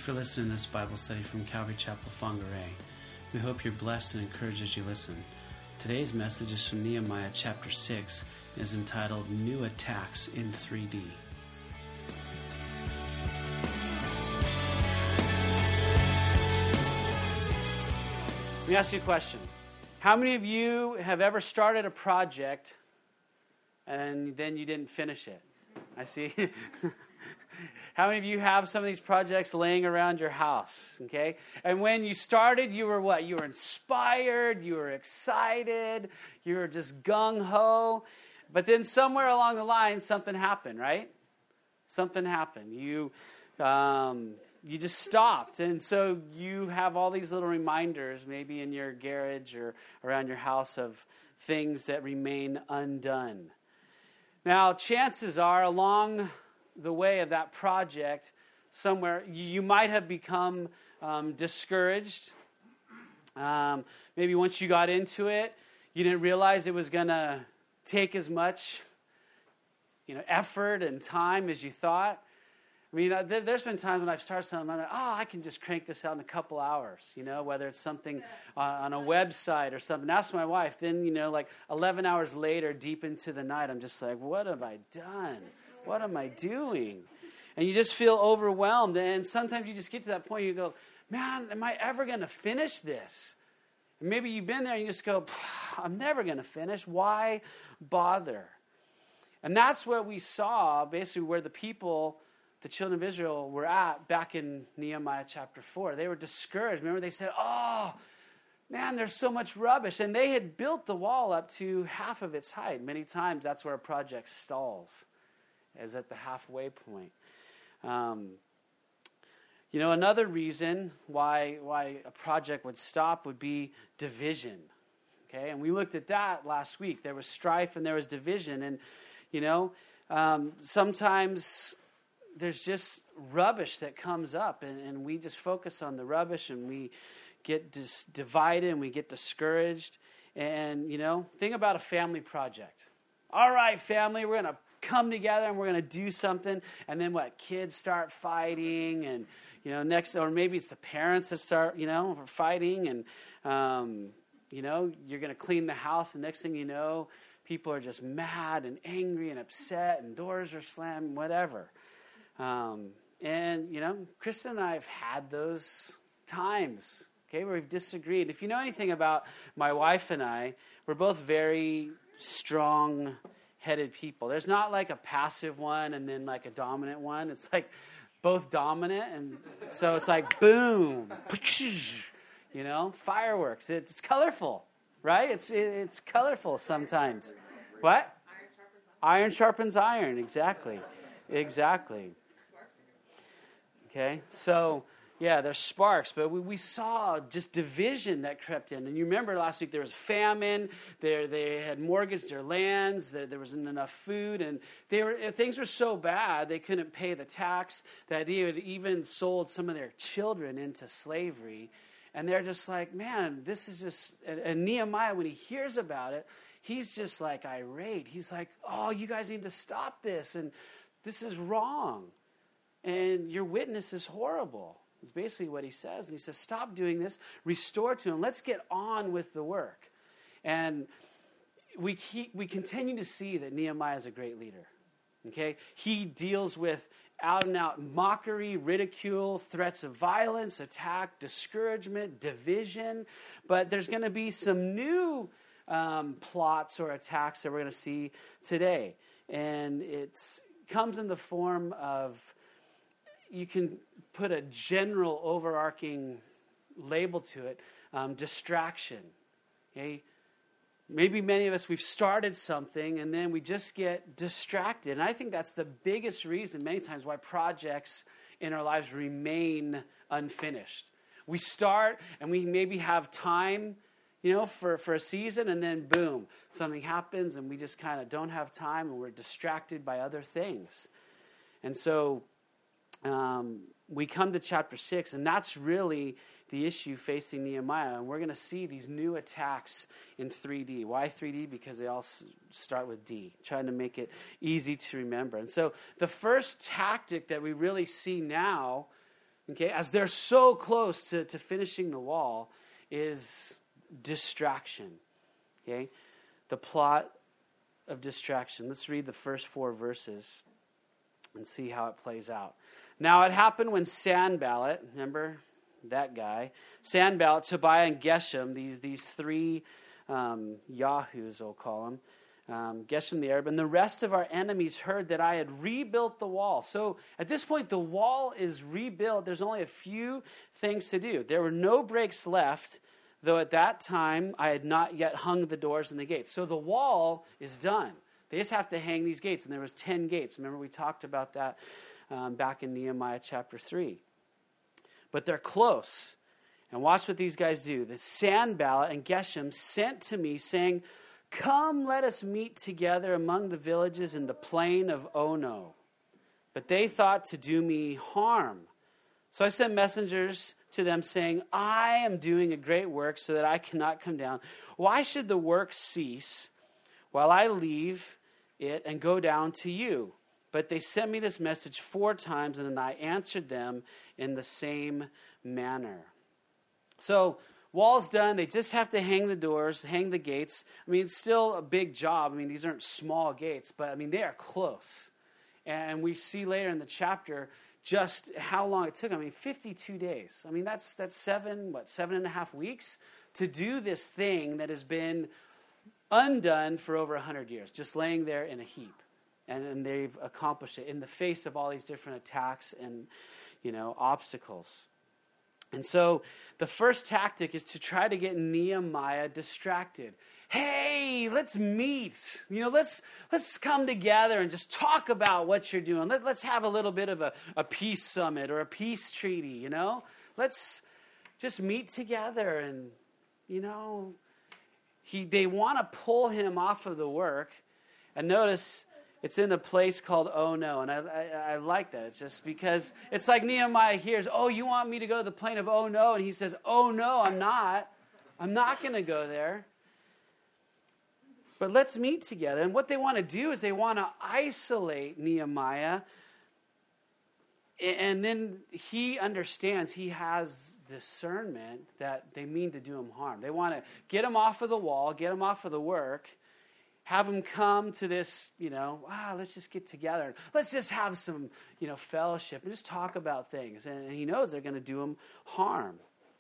for listening to this Bible study from Calvary Chapel, Whangarei. We hope you're blessed and encouraged as you listen. Today's message is from Nehemiah chapter 6 and is entitled New Attacks in 3D. Let me ask you a question. How many of you have ever started a project and then you didn't finish it? I see. How many of you have some of these projects laying around your house? Okay? And when you started, you were what? You were inspired, you were excited, you were just gung-ho. But then somewhere along the line, something happened, right? Something happened. You just stopped. And so you have all these little reminders, maybe in your garage or around your house, of things that remain undone. Now, chances are, along the way of that project, somewhere you might have become discouraged. Maybe once you got into it, you didn't realize it was going to take as much, effort and time as you thought. I mean, there's been times when I've started something, I'm like, I can just crank this out in a couple hours, whether it's something on a website or something. Ask my wife. Then, like 11 hours later, deep into the night, I'm just like, what have I done? What am I doing? And you just feel overwhelmed. And sometimes you just get to that point, you go, man, am I ever going to finish this? And maybe you've been there and you just go, I'm never going to finish. Why bother? And that's what we saw, basically, where the children of Israel were at back in Nehemiah chapter 4. They were discouraged. Remember, they said, man, there's so much rubbish. And they had built the wall up to half of its height. Many times that's where a project stalls, is at the halfway point. Another reason why a project would stop would be division. Okay, and we looked at that last week. There was strife and there was division. And, sometimes there's just rubbish that comes up, and we just focus on the rubbish, and we get divided, and we get discouraged. And, think about a family project. All right, family, we're going to come together and we're going to do something. And then what? Kids start fighting, and, next, or maybe it's the parents that start, fighting, and, you're going to clean the house, and next thing you know, people are just mad and angry and upset, and doors are slammed, whatever. Kristen and I have had those times, okay, where we've disagreed. If you know anything about my wife and I, we're both very strong-headed people. There's not like a passive one and then like a dominant one. It's like both dominant, and so it's like boom, fireworks. It's colorful, right? It's colorful sometimes. What? Iron sharpens iron. Exactly. Okay, so yeah, there's sparks, but we saw just division that crept in. And you remember last week there was famine. They had mortgaged their lands. There wasn't enough food, and things were so bad they couldn't pay the tax that they had even sold some of their children into slavery. And they're just like, man, this is just. And Nehemiah, when he hears about it, he's just like irate. He's like, you guys need to stop this, and this is wrong. And your witness is horrible. It's basically what he says. And he says, stop doing this. Restore to him. Let's get on with the work. And we continue to see that Nehemiah is a great leader. Okay? He deals with out-and-out mockery, ridicule, threats of violence, attack, discouragement, division. But there's going to be some new plots or attacks that we're going to see today. And it comes in the form of, you can put a general overarching label to it, distraction. Okay? Maybe many of us, we've started something and then we just get distracted. And I think that's the biggest reason many times why projects in our lives remain unfinished. We start and we maybe have time, for a season, and then boom, something happens and we just kind of don't have time and we're distracted by other things. And so we come to chapter 6, and that's really the issue facing Nehemiah. And we're going to see these new attacks in 3D. Why 3D? Because they all start with D, trying to make it easy to remember. And so the first tactic that we really see now okay, as they're so close to finishing the wall, is distraction. Okay? The plot of distraction. Let's read the first 4 verses and see how it plays out. Now it happened when Sanballat, remember that guy, Sanballat, Tobiah, and Geshem, these 3 Yahoos, we'll call them, Geshem the Arab, and the rest of our enemies heard that I had rebuilt the wall. So at this point, the wall is rebuilt. There's only a few things to do. There were no breaks left, though at that time I had not yet hung the doors and the gates. So the wall is done. They just have to hang these gates, and there was 10 gates. Remember, we talked about that back in Nehemiah chapter 3. But they're close. And watch what these guys do. The Sanballat and Geshem sent to me, saying, "Come, let us meet together among the villages in the plain of Ono." But they thought to do me harm. So I sent messengers to them, saying, "I am doing a great work so that I cannot come down. Why should the work cease while I leave it and go down to you?" But they sent me this message 4 times, and then I answered them in the same manner. So, wall's done. They just have to hang the doors, hang the gates. I mean, it's still a big job. I mean, these aren't small gates, but I mean, they are close. And we see later in the chapter just how long it took. I mean, 52 days. I mean, that's 7.5 weeks to do this thing that has been undone for over 100 years, just laying there in a heap. And they've accomplished it in the face of all these different attacks and, obstacles. And so the first tactic is to try to get Nehemiah distracted. Hey, let's meet. Let's come together and just talk about what you're doing. Let's have a little bit of a peace summit or a peace treaty, Let's just meet together and, they want to pull him off of the work. And notice it's in a place called Ono, and I like that. It's just because it's like Nehemiah hears, "Oh, you want me to go to the plain of Ono?" And he says, "Oh, no, I'm not. I'm not going to go there. But let's meet together." And what they want to do is they want to isolate Nehemiah, and then he understands, he has discernment that they mean to do him harm. They want to get him off of the wall, get him off of the work, have them come to this, let's just get together. Let's just have some, fellowship and just talk about things. And he knows they're going to do him harm.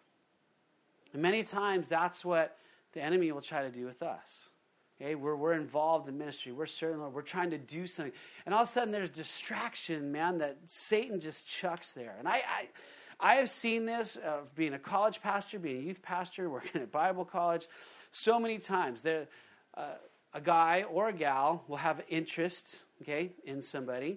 And many times that's what the enemy will try to do with us. Okay, we're involved in ministry. We're serving, we're trying to do something. And all of a sudden there's distraction, man, that Satan just chucks there. And I have seen this of being a college pastor, being a youth pastor, working at Bible college, so many times. A guy or a gal will have interest, in somebody,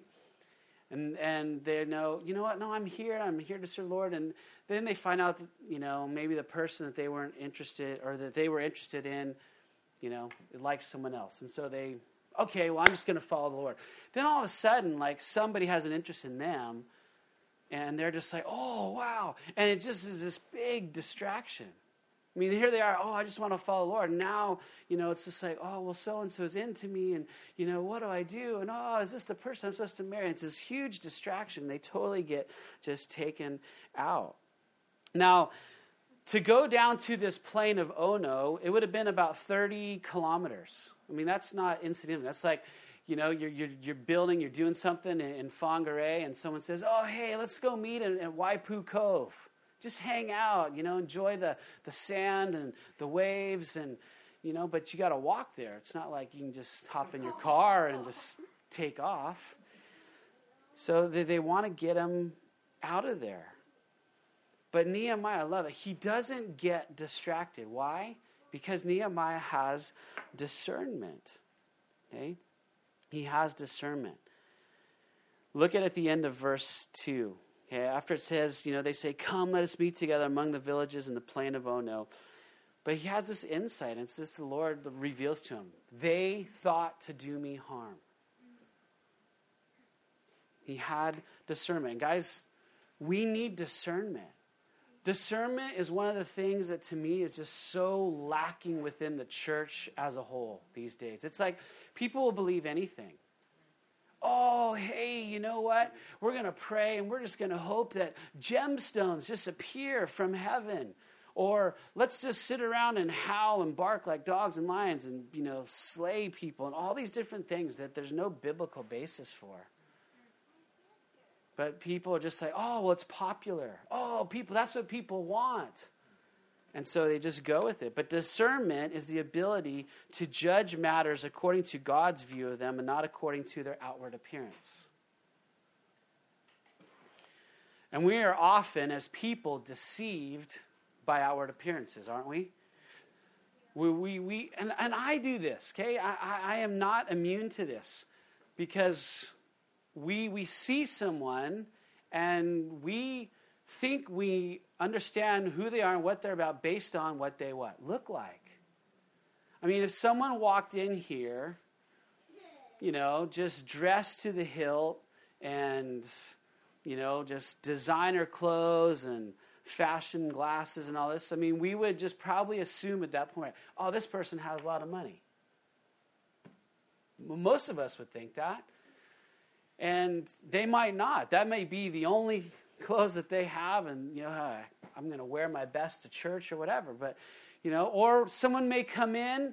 and they know, what? No, I'm here to serve the Lord. And then they find out that, maybe the person that they weren't interested, or that they were interested in, likes someone else. And so I'm just going to follow the Lord. Then all of a sudden, somebody has an interest in them, and they're just like, "Oh, wow." And it just is this big distraction. I mean, here they are, "Oh, I just want to follow the Lord." And now, it's just like, "Oh, well, so-and-so is into me, and, what do I do? And, oh, is this the person I'm supposed to marry?" It's this huge distraction. They totally get just taken out. Now, to go down to this plain of Ono, it would have been about 30 kilometers. I mean, that's not insignificant. That's like, you're building, you're doing something in Whangarei, and someone says, "Oh, hey, let's go meet at Waipu Cove. Just hang out, enjoy the sand and the waves, and, but you got to walk there. It's not like you can just hop in your car and just take off." So they want to get him out of there. But Nehemiah, I love it. He doesn't get distracted. Why? Because Nehemiah has discernment. Okay? He has discernment. Look at the end of verse 2. Okay, after it says, they say, "Come, let us meet together among the villages in the plain of Ono." But he has this insight, and it's just the Lord reveals to him. They thought to do me harm. He had discernment. And guys, we need discernment. Discernment is one of the things that to me is just so lacking within the church as a whole these days. It's like people will believe anything. Oh, hey, you know what? We're going to pray and we're just going to hope that gemstones just appear from heaven. Or let's just sit around and howl and bark like dogs and lions and, slay people and all these different things that there's no biblical basis for. But people are just like, oh, well, it's popular. Oh, that's what people want. And so they just go with it. But discernment is the ability to judge matters according to God's view of them and not according to their outward appearance. And we are often, as people, deceived by outward appearances, aren't we? And I do this, okay? I am not immune to this because we see someone and we think we understand who they are and what they're about based on what they look like. I mean, if someone walked in here, just dressed to the hilt and, just designer clothes and fashion glasses and all this, I mean, we would just probably assume at that point, oh, this person has a lot of money. Most of us would think that. And they might not. That may be the only clothes that they have, and I'm going to wear my best to church or whatever. But or someone may come in,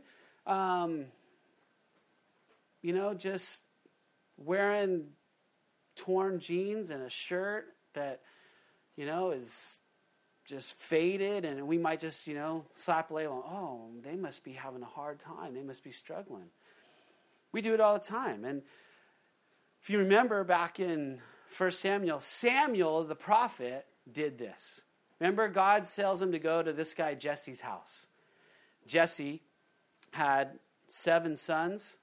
just wearing torn jeans and a shirt that is just faded, and we might just slap a label. Oh, they must be having a hard time. They must be struggling. We do it all the time, and if you remember back in 1 Samuel, Samuel, the prophet, did this. Remember, God tells him to go to this guy Jesse's house. Jesse had 7 sons.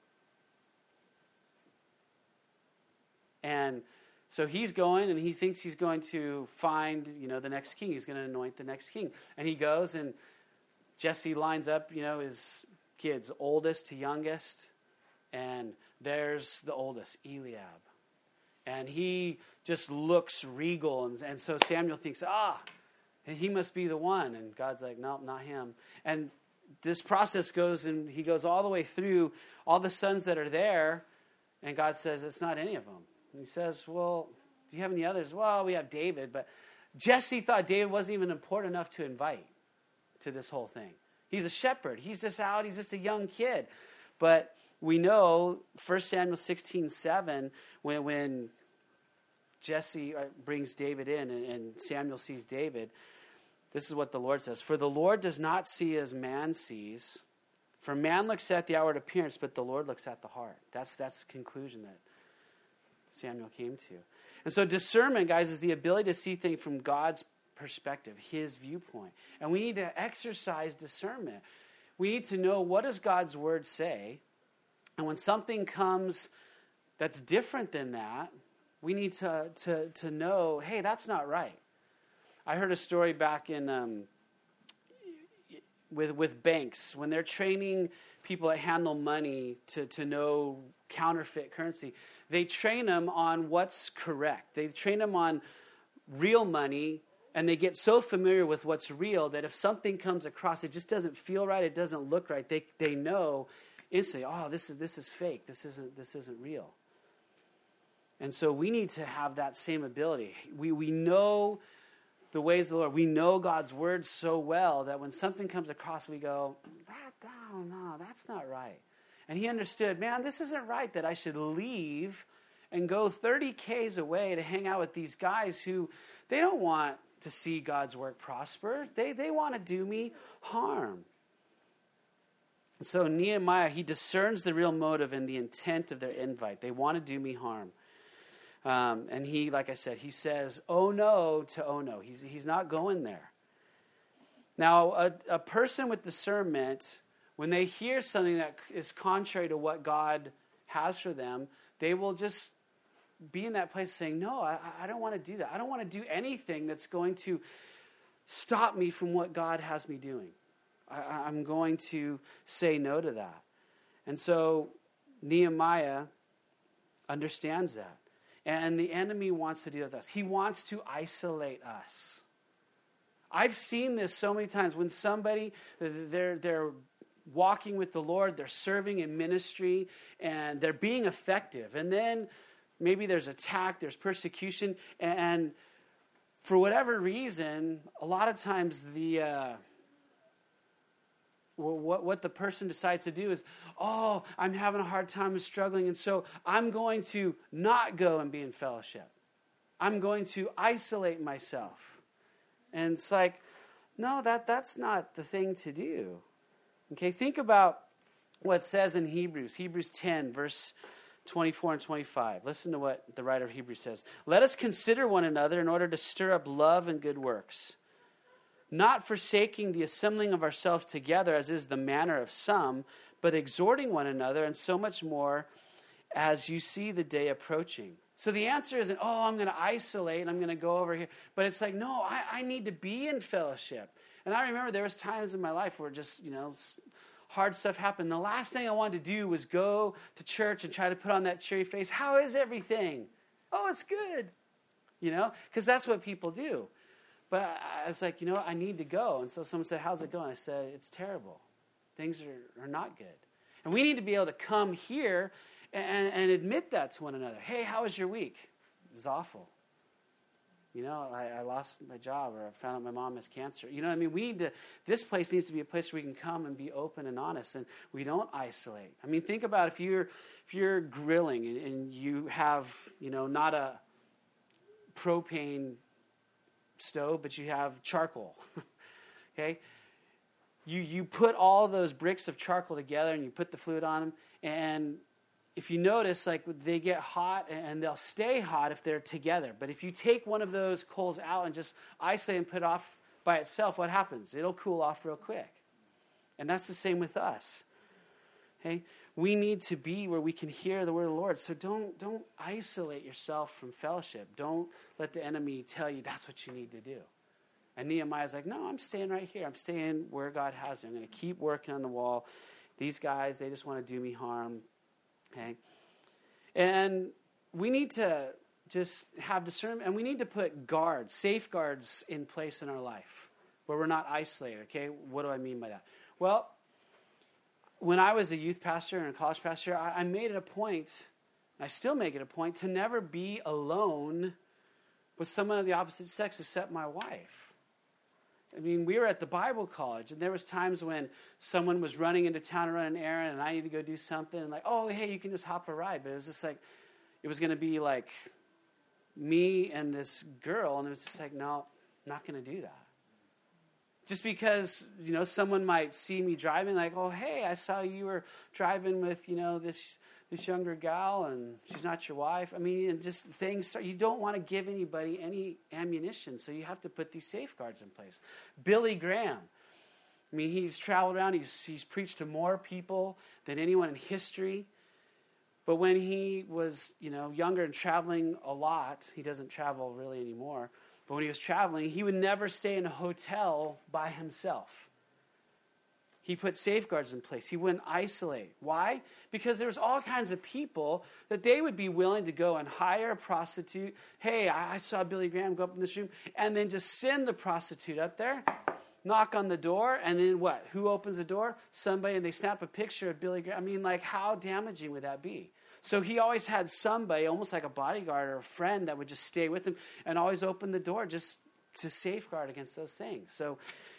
And so he's going, and he thinks he's going to find, the next king. He's going to anoint the next king. And he goes, and Jesse lines up, his kids, oldest to youngest. And there's the oldest, Eliab. And he just looks regal. And so Samuel thinks, he must be the one. And God's like, no, not him. And this process goes, and he goes all the way through all the sons that are there. And God says, it's not any of them. And he says, well, do you have any others? Well, we have David. But Jesse thought David wasn't even important enough to invite to this whole thing. He's a shepherd. He's just out. He's just a young kid. But we know 1 Samuel 16:7, when Jesse brings David in and Samuel sees David, this is what the Lord says. For the Lord does not see as man sees. For man looks at the outward appearance, but the Lord looks at the heart. That's the conclusion that Samuel came to. And so discernment, guys, is the ability to see things from God's perspective, his viewpoint. And we need to exercise discernment. We need to know, what does God's word say? And when something comes that's different than that, we need to know, hey, that's not right. I heard a story back in with banks, when they're training people that handle money to know counterfeit currency. They train them on what's correct. They train them on real money, and they get so familiar with what's real that if something comes across, it just doesn't feel right, it doesn't look right, they know instantly, oh, this is fake. This isn't real. And so we need to have that same ability. We know the ways of the Lord. We know God's word so well that when something comes across, we go, no, that's not right. And he understood, man, this isn't right that I should leave and go 30 Ks away to hang out with these guys who, they don't want to see God's work prosper. They want to do me harm. So Nehemiah, he discerns the real motive and the intent of their invite. They want to do me harm. And he, like I said, he says, oh no to oh no. He's not going there. Now, a person with discernment, when they hear something that is contrary to what God has for them, they will just be in that place saying, no, I don't want to do that. I don't want to do anything that's going to stop me from what God has me doing. I'm going to say no to that. And so Nehemiah understands that. And the enemy wants to deal with us. He wants to isolate us. I've seen this so many times when somebody, they're walking with the Lord, they're serving in ministry, and they're being effective. And then maybe there's attack, there's persecution, and for whatever reason, a lot of times what the person decides to do is, oh, I'm having a hard time, I'm struggling, and so I'm going to not go and be in fellowship. I'm going to isolate myself. And it's like, no, that's not the thing to do. Okay, think about what it says in Hebrews 10, verse 24 and 25. Listen to what the writer of Hebrews says. Let us consider one another in order to stir up love and good works, not forsaking the assembling of ourselves together, as is the manner of some, but exhorting one another, and so much more as you see the day approaching. So the answer isn't, oh, I'm going to isolate and I'm going to go over here. But it's like, no, I need to be in fellowship. And I remember there was times in my life where just, hard stuff happened. The last thing I wanted to do was go to church and try to put on that cheery face. How is everything? Oh, it's good. Because that's what people do. But I was like, I need to go. And so someone said, how's it going? I said, it's terrible. Things are not good. And we need to be able to come here and admit that to one another. Hey, how was your week? It was awful. I lost my job, or I found out my mom has cancer. This place needs to be a place where we can come and be open and honest, and we don't isolate. Think about if you're grilling and you have, not a propane stove, but you have charcoal. Okay? You put all those bricks of charcoal together and you put the fluid on them, and if you notice, they get hot and they'll stay hot if they're together. But if you take one of those coals out and just isolate and put it off by itself, what happens? It'll cool off real quick. And that's the same with us. Okay? We need to be where we can hear the word of the Lord. So don't isolate yourself from fellowship. Don't let the enemy tell you that's what you need to do. And Nehemiah's like, no, I'm staying right here. I'm staying where God has me. I'm going to keep working on the wall. These guys, they just want to do me harm. Okay? And we need to just have discernment, and we need to put safeguards in place in our life where we're not isolated. Okay? What do I mean by that? Well, when I was a youth pastor and a college pastor, I made it a point, and I still make it a point, to never be alone with someone of the opposite sex except my wife. We were at the Bible college, and there was times when someone was running into town to run an errand, and I needed to go do something, and oh, hey, you can just hop a ride. But it was just it was going to be me and this girl, and it was just no, I'm not going to do that. Just because, someone might see me driving, oh, hey, I saw you were driving with, this younger gal, and she's not your wife. And just things, you don't want to give anybody any ammunition, so you have to put these safeguards in place. Billy Graham, he's traveled around, he's preached to more people than anyone in history. But when he was, younger and traveling a lot, he doesn't travel really anymore, but when he was traveling, he would never stay in a hotel by himself. He put safeguards in place. He wouldn't isolate. Why? Because there's all kinds of people that they would be willing to go and hire a prostitute. Hey, I saw Billy Graham go up in this room, and then just send the prostitute up there, knock on the door, and then what? Who opens the door? Somebody, and they snap a picture of Billy Graham. How damaging would that be? So he always had somebody, almost like a bodyguard or a friend, that would just stay with him and always open the door just to safeguard against those things. So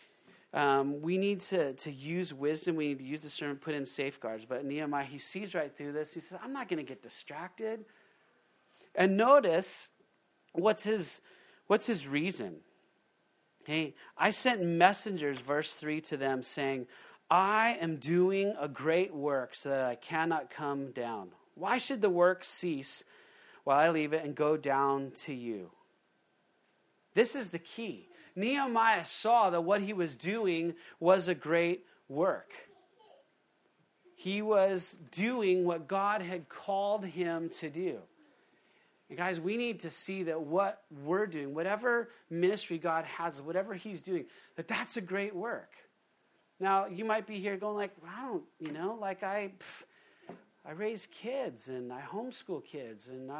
we need to use wisdom. We need to use discernment, put in safeguards. But Nehemiah, he sees right through this. He says, I'm not going to get distracted. And notice, what's his reason? Hey, I sent messengers, verse 3, to them saying, I am doing a great work so that I cannot come down. Why should the work cease while I leave it and go down to you? This is the key. Nehemiah saw that what he was doing was a great work. He was doing what God had called him to do. And guys, we need to see that what we're doing, whatever ministry God has, whatever he's doing, that's a great work. Now, you might be here going I don't, I raise kids and I homeschool kids and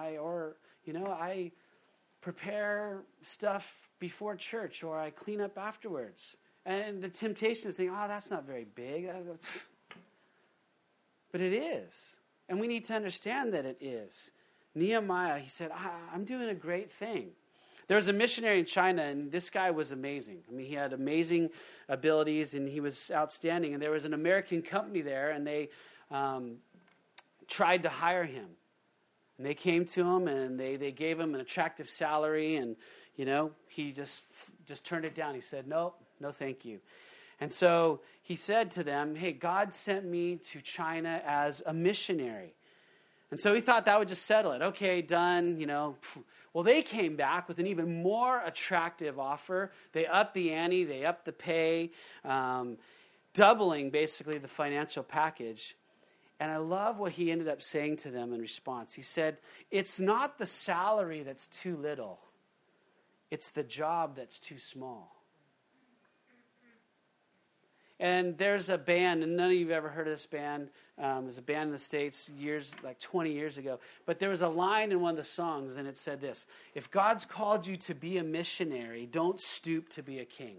I prepare stuff before church, or I clean up afterwards. And the temptation is thinking, that's not very big. But it is. And we need to understand that it is. Nehemiah, he said, I'm doing a great thing. There was a missionary in China, and this guy was amazing. I mean, he had amazing abilities, and he was outstanding. And there was an American company there, and they tried to hire him. And they came to him, and they gave him an attractive salary, and, he just turned it down. He said, no, thank you. And so he said to them, hey, God sent me to China as a missionary. And so he thought that would just settle it. Okay, done, Well, they came back with an even more attractive offer. They upped the ante, they upped the pay, doubling basically the financial package. And I love what he ended up saying to them in response. He said, it's not the salary that's too little. It's the job that's too small. And there's a band, and none of you have ever heard of this band. There's a band in the States like 20 years ago. But there was a line in one of the songs, and it said this: if God's called you to be a missionary, don't stoop to be a king.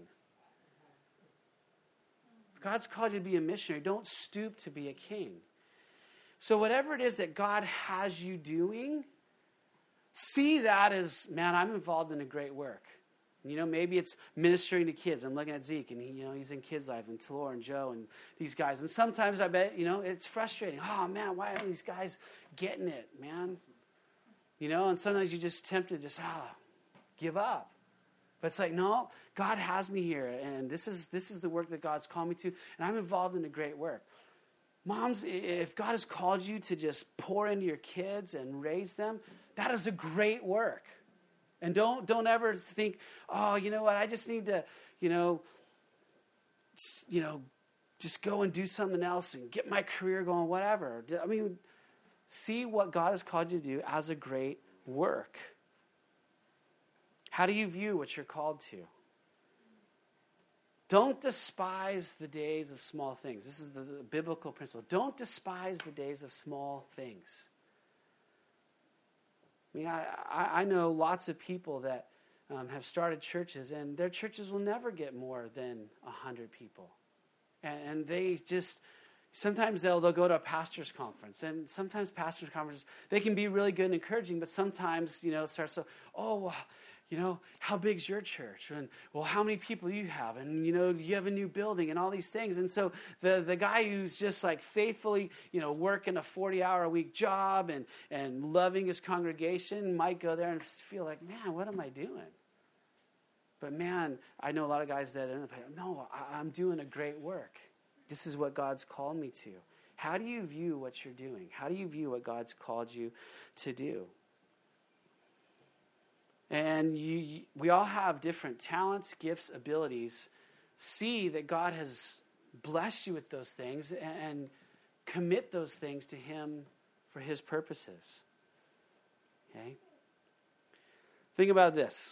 If God's called you to be a missionary, don't stoop to be a king. So whatever it is that God has you doing, see that as, man, I'm involved in a great work. Maybe it's ministering to kids. I'm looking at Zeke, and he's in Kids Life, and Talor and Joe and these guys. And sometimes I bet, it's frustrating. Oh, man, why are these guys getting it, man? And sometimes you're just tempted to just, give up. But it's like, no, God has me here, and this is the work that God's called me to, and I'm involved in a great work. Moms, if God has called you to just pour into your kids and raise them, that is a great work. And don't ever think, oh, you know what, I just need to, just go and do something else and get my career going, whatever. I mean, see what God has called you to do as a great work. How do you view what you're called to? Don't despise the days of small things. This is the biblical principle. Don't despise the days of small things. I mean, I know lots of people that have started churches, and their churches will never get more than 100 people. And they just, sometimes they'll go to a pastor's conference, and sometimes pastor's conferences, they can be really good and encouraging, but sometimes, it starts to, how big's your church? And, well, how many people do you have? And, you have a new building and all these things. And so the guy who's just like faithfully, working a 40-hour-a-week job and loving his congregation might go there and feel like, man, what am I doing? But, man, I know a lot of guys that are no, I'm doing a great work. This is what God's called me to. How do you view what you're doing? How do you view what God's called you to do? And we all have different talents, gifts, abilities. See that God has blessed you with those things and commit those things to Him for His purposes. Okay? Think about this.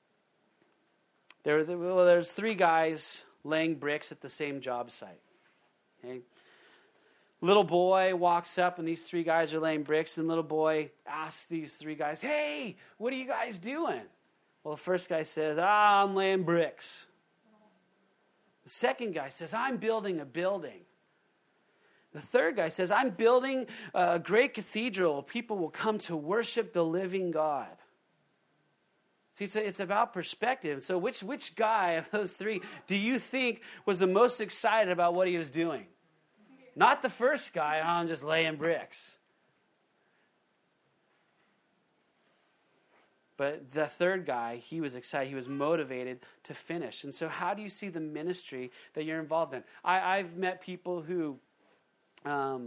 There's 3 guys laying bricks at the same job site. Okay? Little boy walks up, and these 3 guys are laying bricks, and little boy asks these 3 guys, hey, what are you guys doing? Well, the first guy says, I'm laying bricks. The second guy says, I'm building a building. The third guy says, I'm building a great cathedral. People will come to worship the living God. See, it's about perspective. So which guy of those 3 do you think was the most excited about what he was doing? Not the first guy, I'm just laying bricks. But the third guy, he was excited. He was motivated to finish. And so how do you see the ministry that you're involved in? I've met people who, they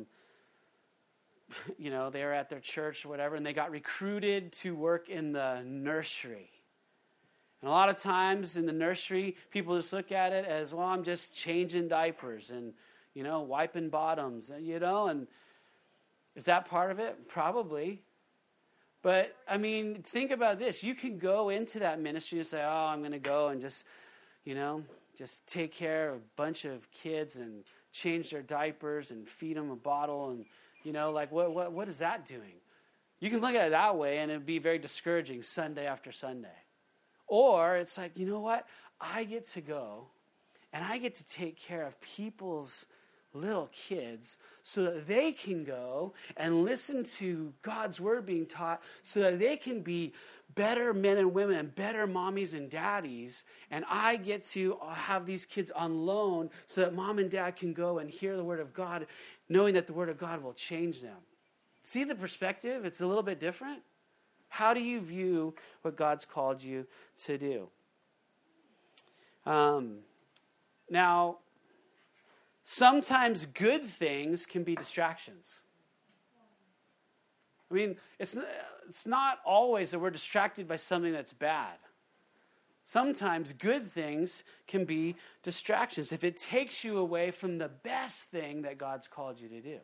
were at their church or whatever, and they got recruited to work in the nursery. And a lot of times in the nursery, people just look at it as, well, I'm just changing diapers and wiping bottoms, and is that part of it? Probably. But, I mean, think about this. You can go into that ministry and say, I'm going to go and just take care of a bunch of kids and change their diapers and feed them a bottle and, what is that doing? You can look at it that way, and it would be very discouraging Sunday after Sunday. Or it's like, you know what? I get to go, and I get to take care of people's little kids so that they can go and listen to God's word being taught so that they can be better men and women and better mommies and daddies. And I get to have these kids on loan so that mom and dad can go and hear the word of God, knowing that the word of God will change them. See the perspective? It's a little bit different. How do you view what God's called you to do? Now, sometimes good things can be distractions. I mean, it's not always that we're distracted by something that's bad. Sometimes good things can be distractions if it takes you away from the best thing that God's called you to do.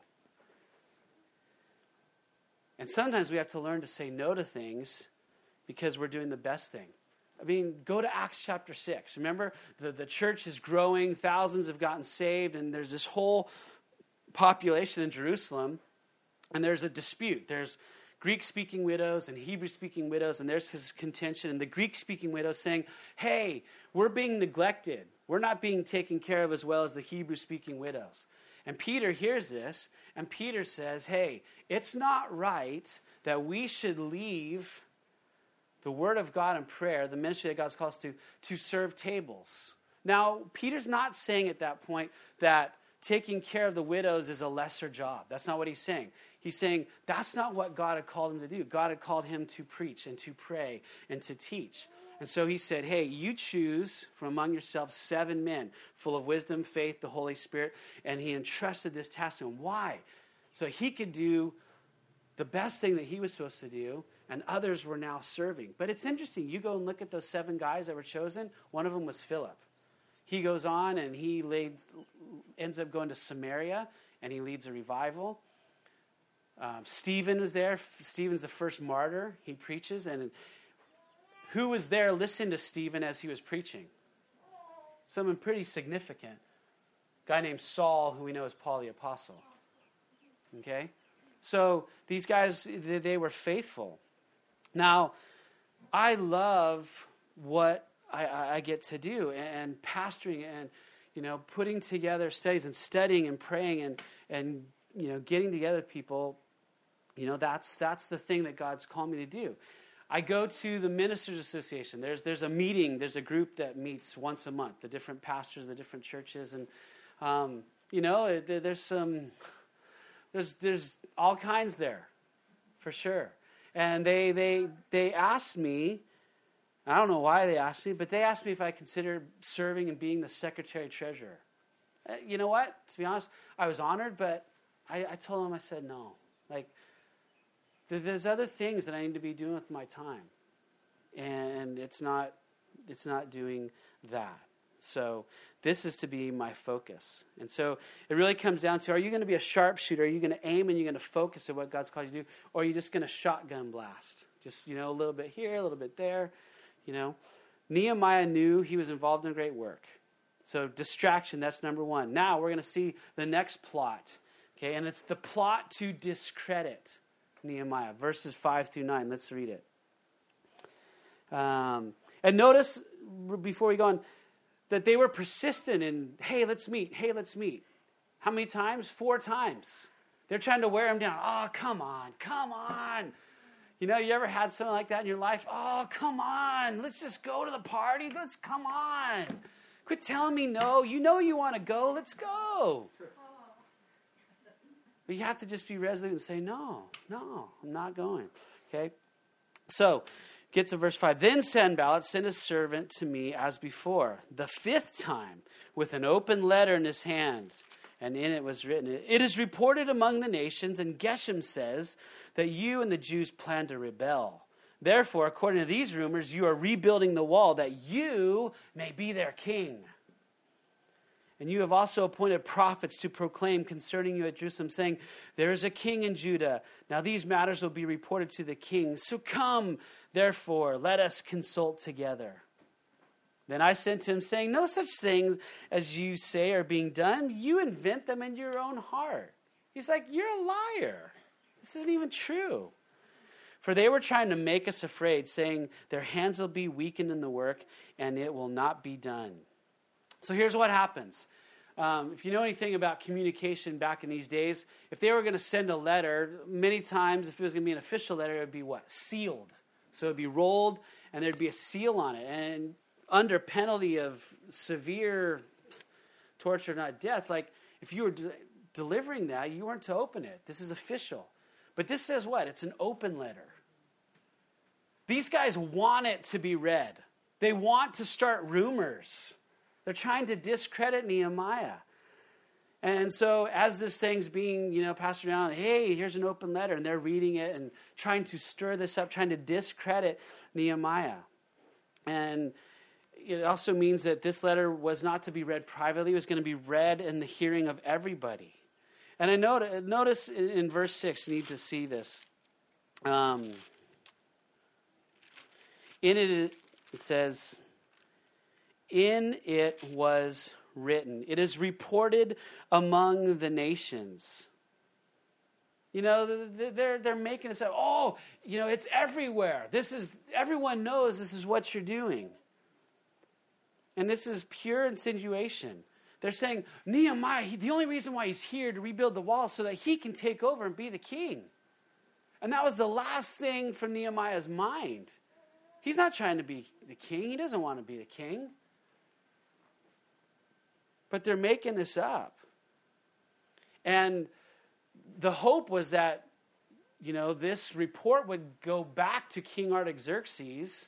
And sometimes we have to learn to say no to things because we're doing the best thing. I mean, go to Acts chapter 6. Remember, the church is growing. Thousands have gotten saved. And there's this whole population in Jerusalem. And there's a dispute. There's Greek-speaking widows and Hebrew-speaking widows. And there's his contention. And the Greek-speaking widows saying, hey, we're being neglected. We're not being taken care of as well as the Hebrew-speaking widows. And Peter hears this. And Peter says, hey, it's not right that we should leave the word of God and prayer, the ministry that God's called us to serve tables. Now, Peter's not saying at that point that taking care of the widows is a lesser job. That's not what he's saying. He's saying that's not what God had called him to do. God had called him to preach and to pray and to teach. And so he said, hey, you choose from among yourselves 7 men full of wisdom, faith, the Holy Spirit. And he entrusted this task to him. Why? So he could do the best thing that he was supposed to do, and others were now serving. But it's interesting. You go and look at those 7 guys that were chosen. One of them was Philip. He goes on and he ends up going to Samaria, and he leads a revival. Stephen was there. Stephen's the first martyr. He preaches. And who was there listening to Stephen as he was preaching? Someone pretty significant. A guy named Saul, who we know as Paul the Apostle. Okay? So these guys, they were faithful. Now, I love what I get to do, and pastoring and, putting together studies and studying and praying and getting together people, that's the thing that God's called me to do. I go to the Ministers Association. There's a meeting, there's a group that meets once a month, the different pastors, the different churches, and, there's all kinds there, for sure. And they asked me, I don't know why they asked me, but they asked me if I considered serving and being the secretary-treasurer. You know what? To be honest, I was honored, but I told them, I said no. Like, there's other things that I need to be doing with my time. And it's not doing that. So this is to be my focus. And so it really comes down to, are you going to be a sharpshooter? Are you going to aim and you're going to focus on what God's called you to do? Or are you just going to shotgun blast? Just, a little bit here, a little bit there, Nehemiah knew he was involved in a great work. So distraction, that's number 1. Now we're going to see the next plot. Okay, and it's the plot to discredit Nehemiah. Verses 5 through 9. Let's read it. And notice, before we go on, that they were persistent in, hey, let's meet. Hey, let's meet. How many times? 4 times. They're trying to wear him down. Oh, come on. You ever had something like that in your life? Oh, come on. Let's just go to the party. Come on. Quit telling me no. You know you want to go. Let's go. But you have to just be resolute and say, no, I'm not going. Okay? So, get to verse 5. Then Sanballat sent a servant to me as before, the 5th time, with an open letter in his hand. And in it was written, it is reported among the nations, and Geshem says that you and the Jews plan to rebel. Therefore, according to these rumors, you are rebuilding the wall that you may be their king. And you have also appointed prophets to proclaim concerning you at Jerusalem, saying, there is a king in Judah. Now these matters will be reported to the king. So come, therefore, let us consult together. Then I sent him, saying, no such things as you say are being done. You invent them in your own heart. He's like, you're a liar. This isn't even true. For they were trying to make us afraid, saying, their hands will be weakened in the work, and it will not be done. So here's what happens. If you know anything about communication back in these days, if they were going to send a letter, many times if it was going to be an official letter, it would be what? Sealed. So it would be rolled, and there'd be a seal on it. And under penalty of severe torture, not death, like if you were delivering that, you weren't to open it. This is official. But this says what? It's an open letter. These guys want it to be read. They want to start rumors. They're trying to discredit Nehemiah. And so as this thing's being, passed around, hey, here's an open letter, and they're reading it and trying to stir this up, trying to discredit Nehemiah. And it also means that this letter was not to be read privately. It was going to be read in the hearing of everybody. And I notice in verse 6, you need to see this. In it says, in it was written. It is reported among the nations. They're making this up. Oh, it's everywhere. Everyone knows this is what you're doing. And this is pure insinuation. They're saying, Nehemiah, the only reason why he's here to rebuild the wall so that he can take over and be the king. And that was the last thing from Nehemiah's mind. He's not trying to be the king. He doesn't want to be the king. But they're making this up. And the hope was that, this report would go back to King Artaxerxes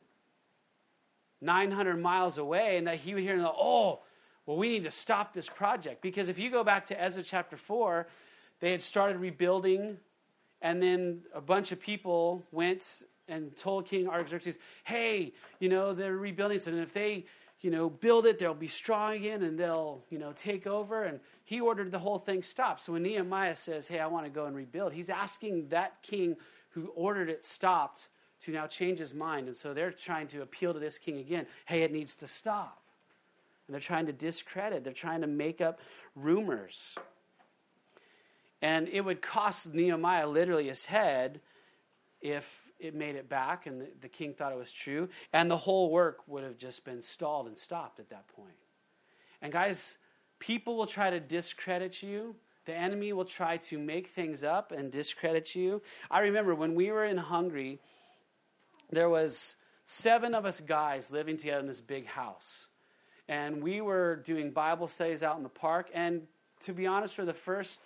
900 miles away, and that he would hear, we need to stop this project. Because if you go back to Ezra chapter 4, they had started rebuilding, and then a bunch of people went and told King Artaxerxes, hey, they're rebuilding, and if they, build it, they'll be strong again, and they'll, take over. And he ordered the whole thing stopped. So when Nehemiah says, hey, I want to go and rebuild, he's asking that king who ordered it stopped to now change his mind. And so they're trying to appeal to this king again. Hey, it needs to stop. And they're trying to discredit. They're trying to make up rumors. And it would cost Nehemiah literally his head if it made it back and the king thought it was true. And the whole work would have just been stalled and stopped at that point. And guys, people will try to discredit you. The enemy will try to make things up and discredit you. I remember when we were in Hungary, there was 7 of us guys living together in this big house. And we were doing Bible studies out in the park. And to be honest, for the first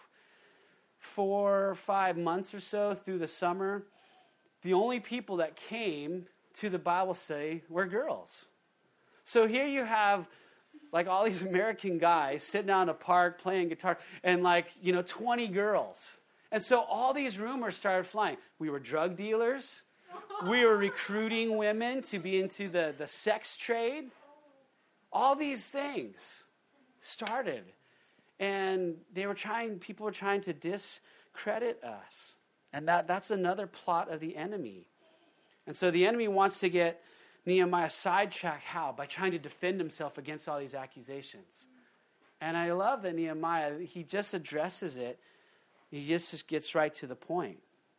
4 or 5 months or so through the summer, the only people that came to the Bible study were girls. So here you have like all these American guys sitting out in a park playing guitar and 20 girls. And so all these rumors started flying. We were drug dealers. We were recruiting women to be into the sex trade. All these things started. And people were trying to discredit us. And that's another plot of the enemy. And so the enemy wants to get Nehemiah sidetracked. How? By trying to defend himself against all these accusations. And I love that Nehemiah, he just addresses it. He just gets right to the point.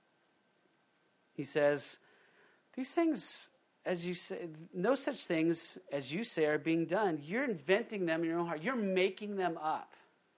He says, these things, as you say, no such things as you say are being done. You're inventing them in your own heart. You're making them up.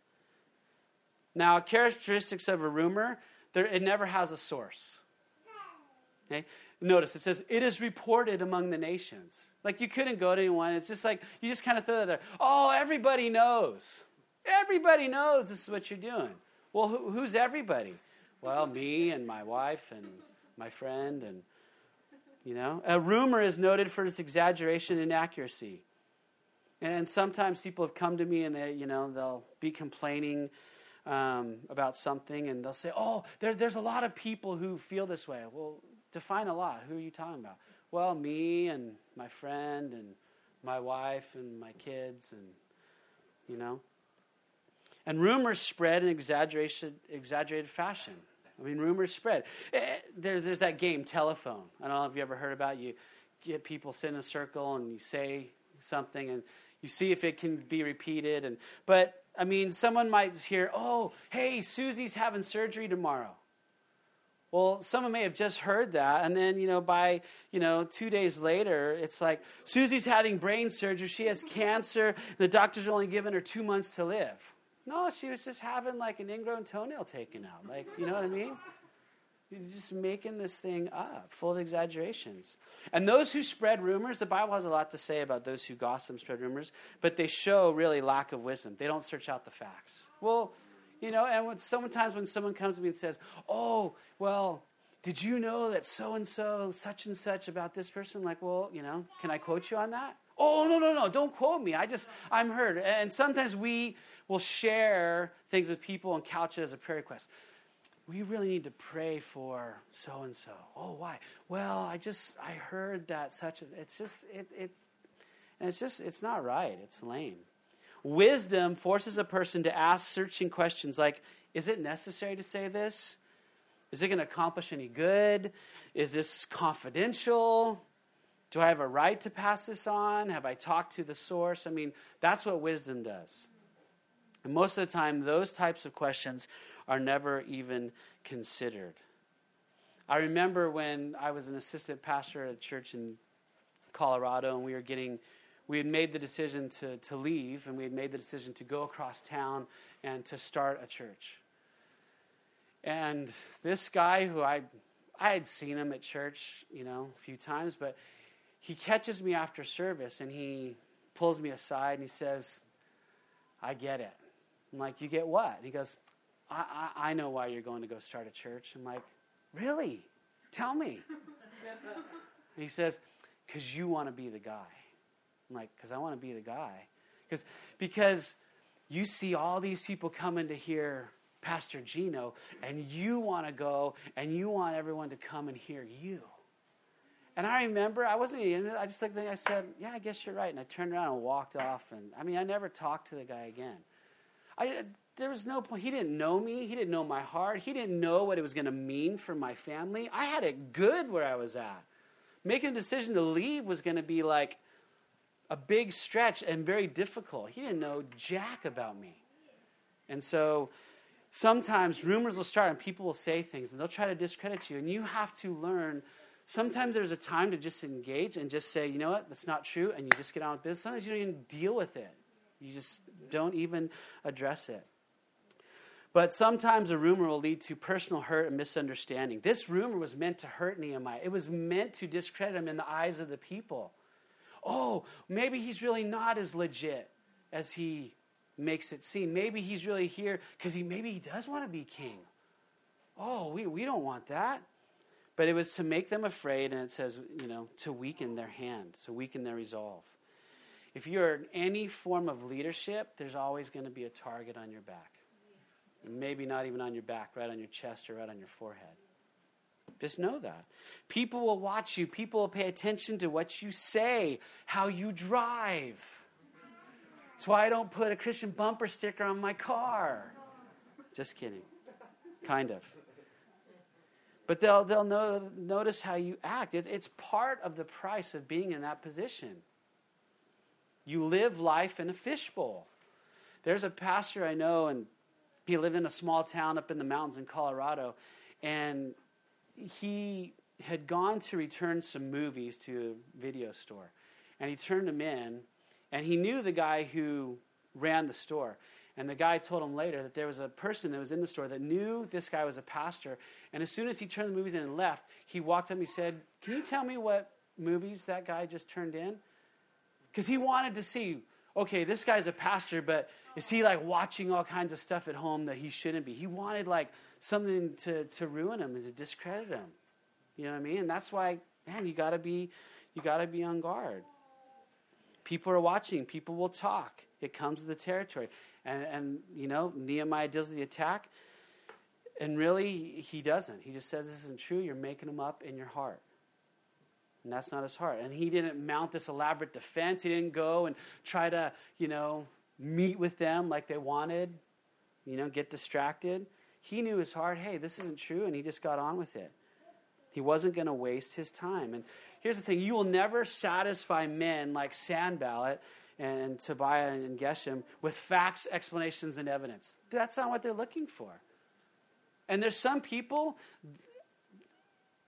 Now, characteristics of a rumor, it never has a source. Okay? Notice, it says, it is reported among the nations. Like, you couldn't go to anyone. It's just like, you just kind of throw that there. Oh, everybody knows. Everybody knows this is what you're doing. Well, who's everybody? Well, me and my wife and my friend and, A rumor is noted for its exaggeration and inaccuracy. And sometimes people have come to me and they'll be complaining about something, and they'll say, oh, there's a lot of people who feel this way. Well, define a lot. Who are you talking about? Well, me and my friend and my wife and my kids and, And rumors spread in exaggerated fashion. I mean, rumors spread. There's that game, telephone. I don't know if you ever heard about it. You get people sit in a circle and you say something and you see if it can be repeated. But someone might hear, oh, hey, Susie's having surgery tomorrow. Well, someone may have just heard that, and then, by, 2 days later, it's like, Susie's having brain surgery, she has cancer, the doctors are only giving her 2 months to live. No, she was just having, like, an ingrown toenail taken out. Like, you know what I mean? He's just making this thing up, full of exaggerations. And those who spread rumors, the Bible has a lot to say about those who gossip and spread rumors, but they show really lack of wisdom. They don't search out the facts. Well, and sometimes when someone comes to me and says, oh, well, did you know that so-and-so, such and such about this person? Like, well, can I quote you on that? Oh, no, don't quote me. I'm hurt. And sometimes we will share things with people and couch it as a prayer request. We really need to pray for so-and-so. Oh, why? Well, I heard that it's not right. It's lame. Wisdom forces a person to ask searching questions like, is it necessary to say this? Is it going to accomplish any good? Is this confidential? Do I have a right to pass this on? Have I talked to the source? I mean, that's what wisdom does. And most of the time, those types of questions are never even considered. I remember when I was an assistant pastor at a church in Colorado, and we had made the decision to leave, and we had made the decision to go across town and to start a church. And this guy who I had seen him at church, a few times, but he catches me after service, and he pulls me aside, and he says, I get it. I'm like, you get what? And he goes, I know why you're going to go start a church. I'm like, really? Tell me. And he says, because you want to be the guy. I'm like, because I want to be the guy. Because you see all these people coming to hear Pastor Gino, and you want to go, and you want everyone to come and hear you. And I remember, I wasn't in it. I just looked at him, I said, yeah, I guess you're right. And I turned around and walked off. And I never talked to the guy again. There was no point. He didn't know me. He didn't know my heart. He didn't know what it was going to mean for my family. I had it good where I was at. Making a decision to leave was going to be like a big stretch and very difficult. He didn't know jack about me. And so sometimes rumors will start and people will say things and they'll try to discredit you. And you have to learn. Sometimes there's a time to just engage and just say, you know what, that's not true. And you just get on with business. Sometimes you don't even deal with it. You just don't even address it. But sometimes a rumor will lead to personal hurt and misunderstanding. This rumor was meant to hurt Nehemiah. It was meant to discredit him in the eyes of the people. Oh, maybe he's really not as legit as he makes it seem. Maybe he's really here because maybe he does want to be king. Oh, we don't want that. But it was to make them afraid, and it says, to weaken their hand, to weaken their resolve. If you're in any form of leadership, there's always going to be a target on your back. And maybe not even on your back, right on your chest or right on your forehead. Just know that. People will watch you. People will pay attention to what you say, how you drive. That's why I don't put a Christian bumper sticker on my car. Just kidding. Kind of. But they'll notice how you act. It's part of the price of being in that position. You live life in a fishbowl. There's a pastor I know, and he lived in a small town up in the mountains in Colorado, and he had gone to return some movies to a video store. And he turned them in, and he knew the guy who ran the store. And the guy told him later that there was a person that was in the store that knew this guy was a pastor. And as soon as he turned the movies in and left, he walked up and he said, can you tell me what movies that guy just turned in? Because he wanted to see, okay, this guy's a pastor, but is he like watching all kinds of stuff at home that he shouldn't be? He wanted like something to ruin him and to discredit him. You know what I mean? And that's why, man, you gotta be on guard. People are watching. People will talk. It comes with the territory. And Nehemiah deals with the attack. And really, he doesn't. He just says this isn't true. You're making them up in your heart. And that's not his heart. And he didn't mount this elaborate defense. He didn't go and try to, meet with them like they wanted, get distracted. He knew his heart, hey, this isn't true, and he just got on with it. He wasn't going to waste his time. And here's the thing. You will never satisfy men like Sanballat and Tobiah and Geshem with facts, explanations, and evidence. That's not what they're looking for. And there's some people,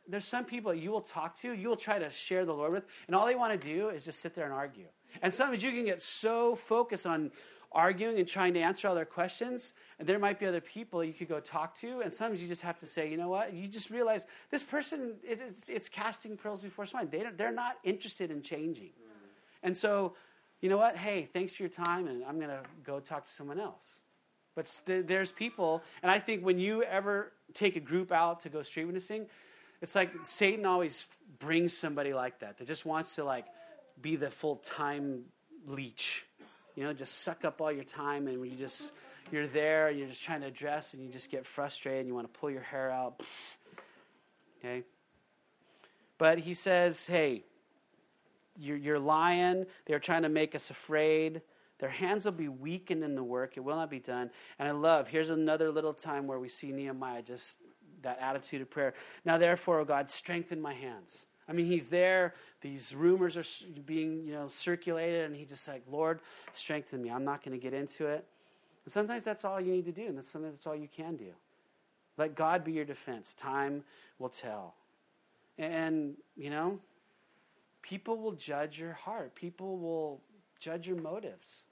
there's some people you will talk to, you will try to share the Lord with, and all they want to do is just sit there and argue. And sometimes you can get so focused on arguing and trying to answer all their questions, and there might be other people you could go talk to, and sometimes you just have to say, you know what? You just realize this person, it's casting pearls before swine. They're not interested in changing. And so, you know what? Hey, thanks for your time, and I'm going to go talk to someone else. But there's people, and I think when you ever take a group out to go street witnessing, it's like Satan always brings somebody like that just wants to like be the full-time leech. You know, just suck up all your time, and when you're there, and you're just trying to address, and you just get frustrated, and you want to pull your hair out. Okay? But he says, hey, you're lying. They're trying to make us afraid. Their hands will be weakened in the work. It will not be done. And I love, here's another little time where we see Nehemiah, just that attitude of prayer. Now, therefore, O God, strengthen my hands. I mean, he's there. These rumors are being, circulated. And he's just like, Lord, strengthen me. I'm not going to get into it. And sometimes that's all you need to do. And sometimes that's all you can do. Let God be your defense. Time will tell. And, people will judge your heart. People will judge your motives.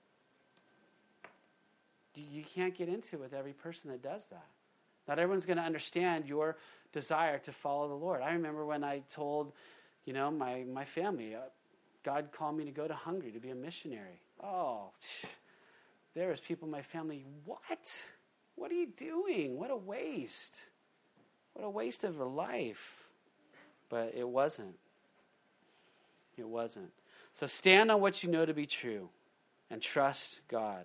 You can't get into it with every person that does that. Not everyone's going to understand your desire to follow the Lord. I remember when I told, my family, God called me to go to Hungary to be a missionary. Oh, there was people in my family, what? What are you doing? What a waste. What a waste of a life. But it wasn't. It wasn't. So stand on what you know to be true and trust God.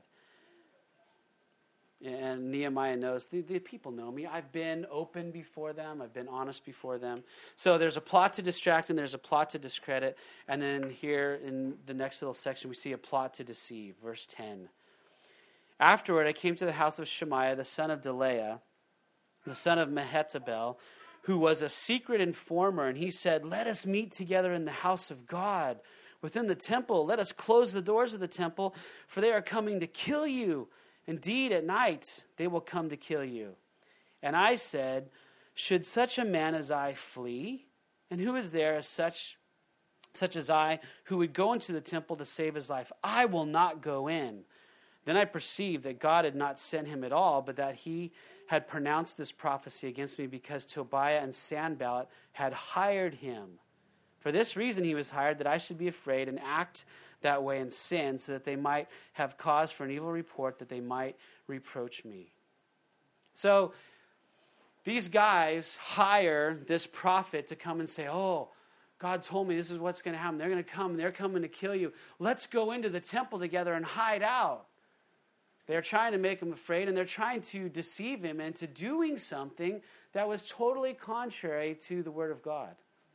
And Nehemiah knows, the people know me. I've been open before them. I've been honest before them. So there's a plot to distract and there's a plot to discredit. And then here in the next little section, we see a plot to deceive. Verse 10. Afterward, I came to the house of Shemaiah, the son of Delaiah, the son of Mehetabel, who was a secret informer. And he said, let us meet together in the house of God, within the temple. Let us close the doors of the temple, for they are coming to kill you. Indeed, at night they will come to kill you. And I said, should such a man as I flee? And who is there as such as I, who would go into the temple to save his life? I will not go in. Then I perceived that God had not sent him at all, but that he had pronounced this prophecy against me because Tobiah and Sanballat had hired him. For this reason he was hired, that I should be afraid and act that way in sin, so that they might have cause for an evil report, that they might reproach me. So these guys hire this prophet to come and say, oh, God told me this is what's going to happen. They're going to come. They're coming to kill you. Let's go into the temple together and hide out. They're trying to make him afraid, and they're trying to deceive him into doing something that was totally contrary to the Word of God.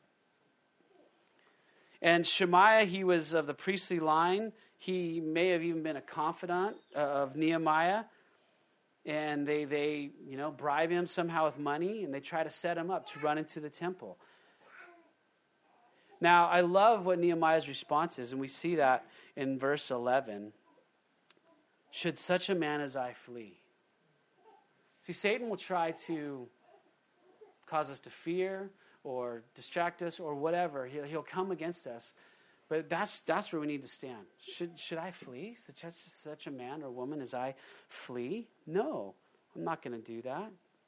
And Shemaiah, he was of the priestly line. He may have even been a confidant of Nehemiah. And they bribe him somehow with money, and they try to set him up to run into the temple. Now, I love what Nehemiah's response is, and we see that in verse 11. Should such a man as I flee? See, Satan will try to cause us to fear or distract us or whatever. He'll come against us. But that's where we need to stand. Should I flee? Such a man or woman as I flee? No, I'm not going to do that.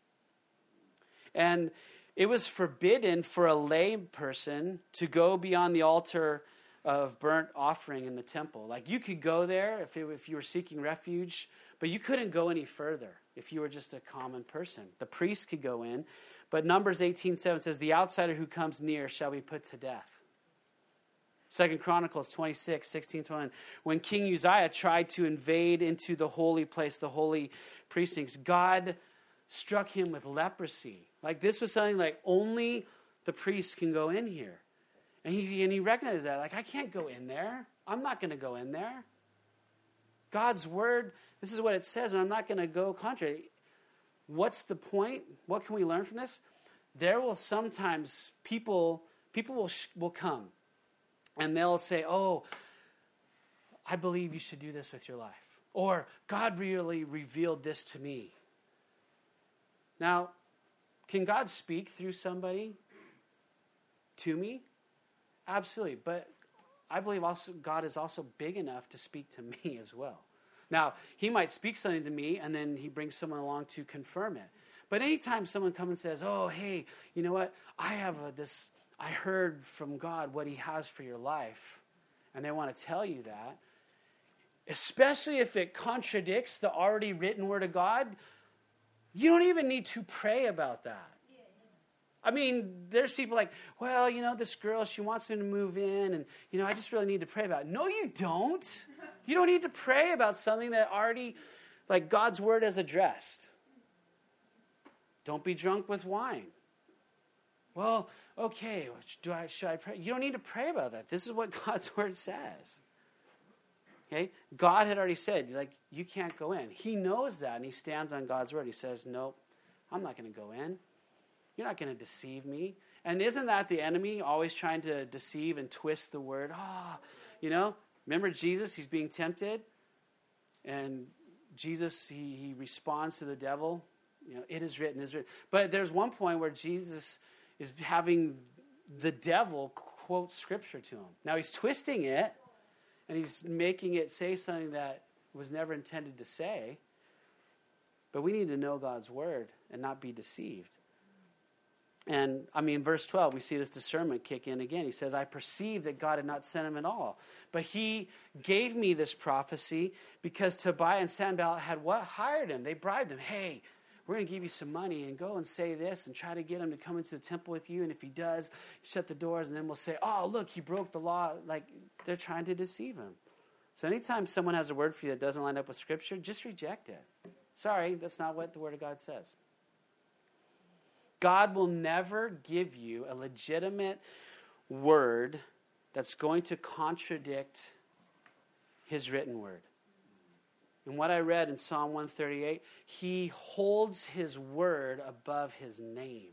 And it was forbidden for a lay person to go beyond the altar of burnt offering in the temple. Like, you could go there if you were seeking refuge, but you couldn't go any further if you were just a common person. The priest could go in, but Numbers 18:7 says, the outsider who comes near shall be put to death. 2 Chronicles 26:16-21. When King Uzziah tried to invade into the holy place, the holy precincts, God struck him with leprosy. Like, this was something like only the priests can go in here. And he recognized that. Like, I can't go in there. I'm not going to go in there. God's word, this is what it says, and I'm not going to go contrary. What's the point? What can we learn from this? There will sometimes, people will come, and they'll say, oh, I believe you should do this with your life. Or, God really revealed this to me. Now, can God speak through somebody? to me? Absolutely. But I believe also God is also big enough to speak to me as well. Now, he might speak something to me, and then he brings someone along to confirm it. But anytime someone comes and says, oh, hey, you know what? I heard from God what he has for your life, and they want to tell you that, especially if it contradicts the already written word of God, you don't even need to pray about that. I mean, there's people like, well, this girl, she wants me to move in, and, I just really need to pray about it. No, you don't. You don't need to pray about something that already, like, God's word has addressed. Don't be drunk with wine. Well, okay, should I pray? You don't need to pray about that. This is what God's word says. Okay? God had already said, like, you can't go in. He knows that, and he stands on God's word. He says, nope, I'm not going to go in. You're not going to deceive me. And isn't that the enemy always trying to deceive and twist the word? Remember Jesus, he's being tempted. And Jesus, he responds to the devil. It is written, it is written. But there's one point where Jesus is having the devil quote scripture to him. Now he's twisting it, and he's making it say something that was never intended to say. But we need to know God's word and not be deceived. And, verse 12, we see this discernment kick in again. He says, I perceive that God had not sent him at all. But he gave me this prophecy because Tobiah and Sanballat had what? Hired him. They bribed him. Hey, we're going to give you some money and go and say this and try to get him to come into the temple with you. And if he does, shut the doors, and then we'll say, oh, look, he broke the law. Like, they're trying to deceive him. So anytime someone has a word for you that doesn't line up with Scripture, just reject it. Sorry, that's not what the Word of God says. God will never give you a legitimate word that's going to contradict his written word. And what I read in Psalm 138, he holds his word above his name.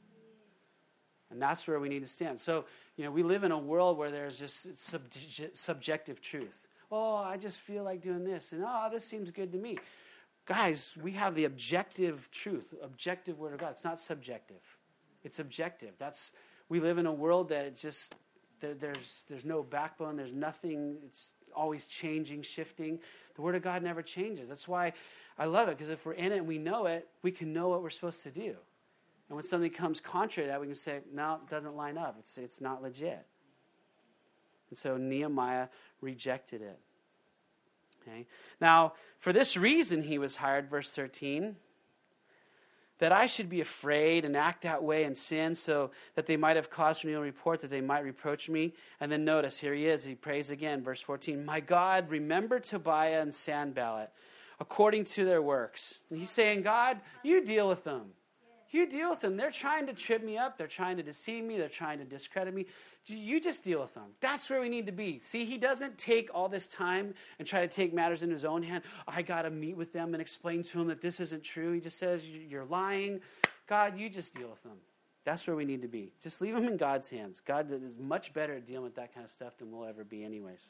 And that's where we need to stand. So, we live in a world where there's just subjective truth. Oh, I just feel like doing this. And, this seems good to me. Guys, we have the objective truth, objective word of God. It's not subjective. It's objective. We live in a world that it's just, there's no backbone. There's nothing. It's always changing, shifting. The word of God never changes. That's why I love it, because if we're in it and we know it, we can know what we're supposed to do. And when something comes contrary to that, we can say, no, it doesn't line up. It's not legit. And so Nehemiah rejected it. Okay. Now, for this reason he was hired, verse 13, that I should be afraid and act that way and sin, so that they might have cause for an evil report, that they might reproach me. And then notice, here he is, he prays again, verse 14, my God, remember Tobiah and Sanballat according to their works. And he's saying, God, you deal with them. You deal with them. They're trying to trip me up. They're trying to deceive me. They're trying to discredit me. You just deal with them. That's where we need to be. See, he doesn't take all this time and try to take matters in his own hand. I got to meet with them and explain to them that this isn't true. He just says, you're lying. God, you just deal with them. That's where we need to be. Just leave them in God's hands. God is much better at dealing with that kind of stuff than we'll ever be anyways.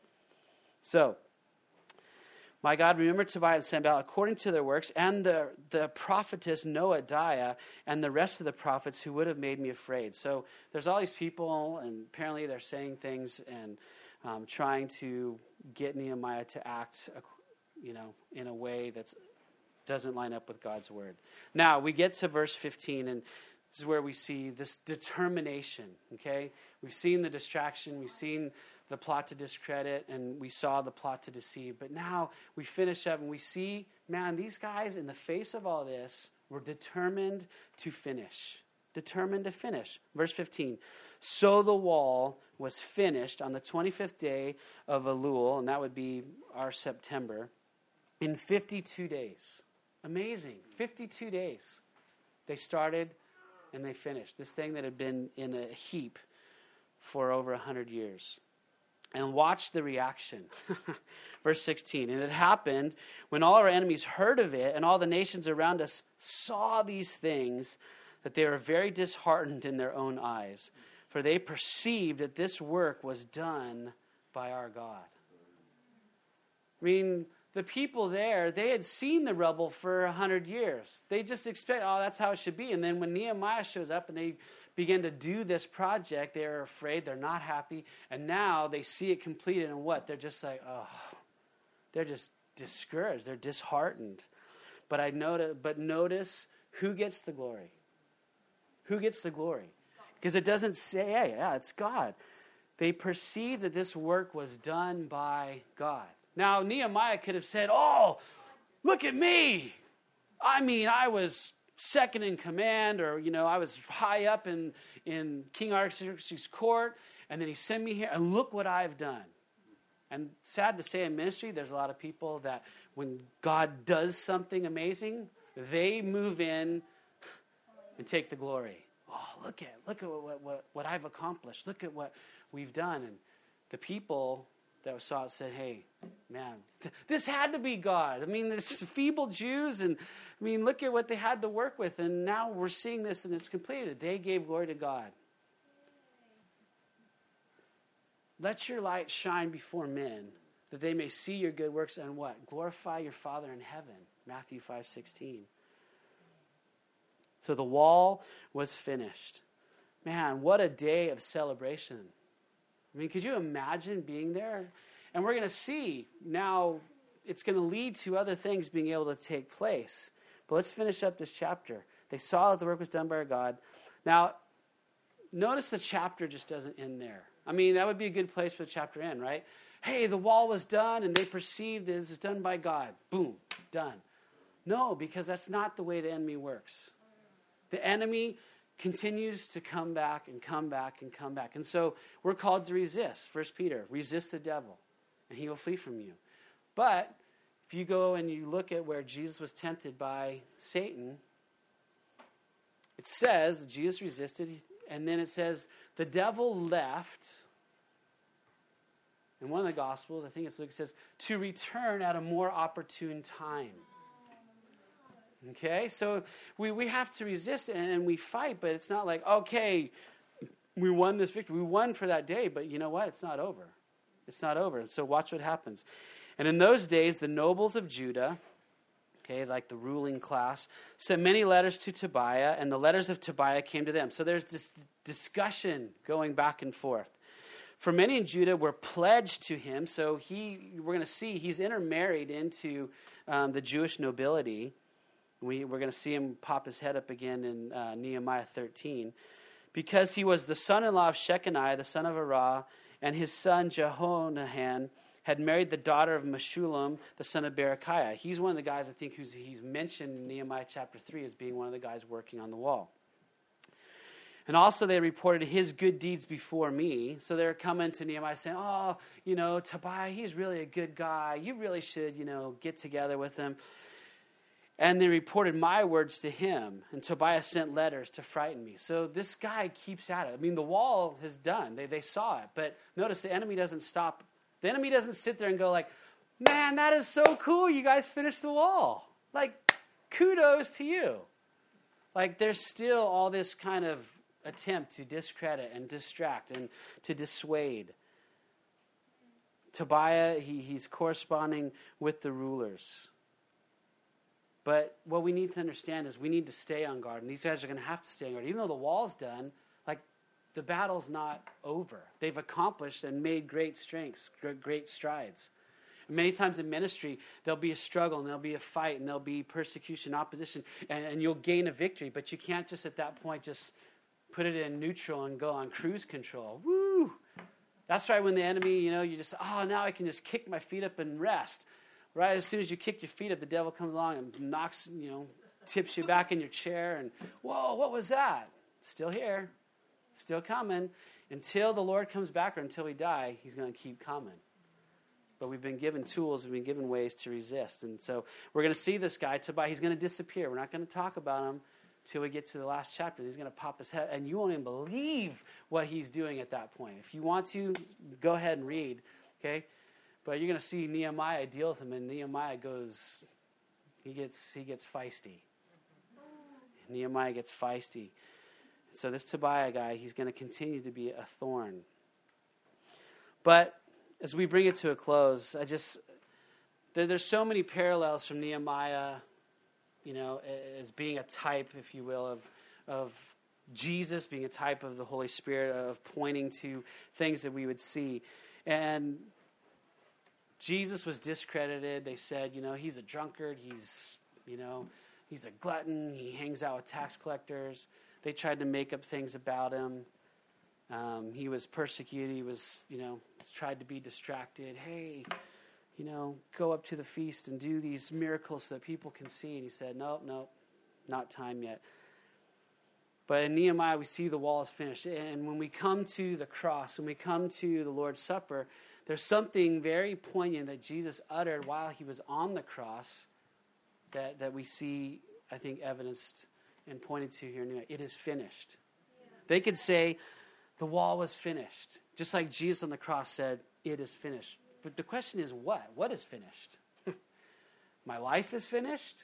So, my God, remember Tobiah and Sanballat according to their works, and the prophetess Noadiah, and the rest of the prophets who would have made me afraid. So there's all these people, and apparently they're saying things and trying to get Nehemiah to act, in a way that doesn't line up with God's word. Now, we get to verse 15, and this is where we see this determination, okay? We've seen the distraction, we've seen the plot to discredit, and we saw the plot to deceive. But now we finish up and we see, man, these guys, in the face of all this, were determined to finish. Determined to finish. Verse 15. So the wall was finished on the 25th day of Elul, and that would be our September, in 52 days. Amazing. 52 days. They started and they finished. This thing that had been in a heap for over 100 years. And watch the reaction. Verse 16. And it happened when all our enemies heard of it and all the nations around us saw these things, that they were very disheartened in their own eyes. For they perceived that this work was done by our God. I mean, the people there, they had seen the rubble for 100 years. They just expect, oh, that's how it should be. And then when Nehemiah shows up and they begin to do this project, they're afraid, they're not happy. And now they see it completed, and what? They're just like, oh, they're just discouraged. They're disheartened. But notice who gets the glory. Who gets the glory? Because it doesn't say, yeah, it's God. They perceived that this work was done by God. Now, Nehemiah could have said, oh, look at me. I mean, I was second in command, or, I was high up in King Artaxerxes' court, and then he sent me here, and look what I've done. And sad to say, in ministry, there's a lot of people that when God does something amazing, they move in and take the glory. Oh, look at what I've accomplished. Look at what we've done. And the people that saw it said, hey, man, this had to be God. I mean, this feeble Jews, and I mean, look at what they had to work with. And now we're seeing this and it's completed. They gave glory to God. Let your light shine before men, that they may see your good works and what? Glorify your Father in heaven. Matthew 5:16. So the wall was finished. Man, what a day of celebration. I mean, could you imagine being there? And we're going to see now it's going to lead to other things being able to take place. But let's finish up this chapter. They saw that the work was done by our God. Now, notice the chapter just doesn't end there. I mean, that would be a good place for the chapter to end, right? Hey, the wall was done, and they perceived that this was done by God. Boom, done. No, because that's not the way the enemy works. The enemy continues to come back and come back and come back. And so we're called to resist. 1 Peter, resist the devil, and he will flee from you. But if you go and you look at where Jesus was tempted by Satan, it says that Jesus resisted, and then it says the devil left. In one of the Gospels, I think it's Luke, it says, to return at a more opportune time. Okay, so we have to resist and we fight, but it's not like, okay, we won this victory. We won for that day, but you know what? It's not over. It's not over. And so watch what happens. And in those days, the nobles of Judah, okay, like the ruling class, sent many letters to Tobiah, and the letters of Tobiah came to them. So there's this discussion going back and forth. For many in Judah were pledged to him, so we're going to see he's intermarried into the Jewish nobility. We're going to see him pop his head up again in Nehemiah 13. Because he was the son-in-law of Shechaniah, the son of Arah, and his son Jehonahan had married the daughter of Meshullam, the son of Berechiah. He's one of the guys, I think, he's mentioned in Nehemiah chapter 3 as being one of the guys working on the wall. And also they reported his good deeds before me. So they're coming to Nehemiah saying, oh, Tobiah, he's really a good guy. You really should, get together with him. And they reported my words to him. And Tobiah sent letters to frighten me. So this guy keeps at it. I mean, the wall is done. They saw it. But notice the enemy doesn't stop. The enemy doesn't sit there and go like, man, that is so cool. You guys finished the wall. Like, kudos to you. Like, there's still all this kind of attempt to discredit and distract and to dissuade. Tobiah, he's corresponding with the rulers. But what we need to understand is we need to stay on guard. And these guys are going to have to stay on guard. Even though the wall's done, like, the battle's not over. They've accomplished and made great strides. And many times in ministry, there'll be a struggle, and there'll be a fight, and there'll be persecution, opposition, and you'll gain a victory. But you can't just at that point just put it in neutral and go on cruise control. Woo! That's right, when the enemy, you just, now I can just kick my feet up and rest. Right as soon as you kick your feet up, the devil comes along and knocks, tips you back in your chair. And, whoa, what was that? Still here. Still coming. Until the Lord comes back or until we die, he's going to keep coming. But we've been given tools. We've been given ways to resist. And so we're going to see this guy, Tobiah. He's going to disappear. We're not going to talk about him until we get to the last chapter. He's going to pop his head. And you won't even believe what he's doing at that point. If you want to, go ahead and read. Okay? But you're going to see Nehemiah deal with him, and Nehemiah he gets feisty. Nehemiah gets feisty. So this Tobiah guy, he's going to continue to be a thorn. But as we bring it to a close, There's so many parallels from Nehemiah, as being a type, if you will, of Jesus, being a type of the Holy Spirit, of pointing to things that we would see. And Jesus was discredited. They said, he's a drunkard. He's a glutton. He hangs out with tax collectors. They tried to make up things about him. He was persecuted. He was, tried to be distracted. Hey, go up to the feast and do these miracles so that people can see. And he said, nope, not time yet. But in Nehemiah, we see the wall is finished. And when we come to the cross, when we come to the Lord's Supper, there's something very poignant that Jesus uttered while he was on the cross that we see, I think, evidenced and pointed to here in Nehemiah. It is finished. Yeah. They could say the wall was finished, just like Jesus on the cross said, it is finished. But the question is what? What is finished? My life is finished?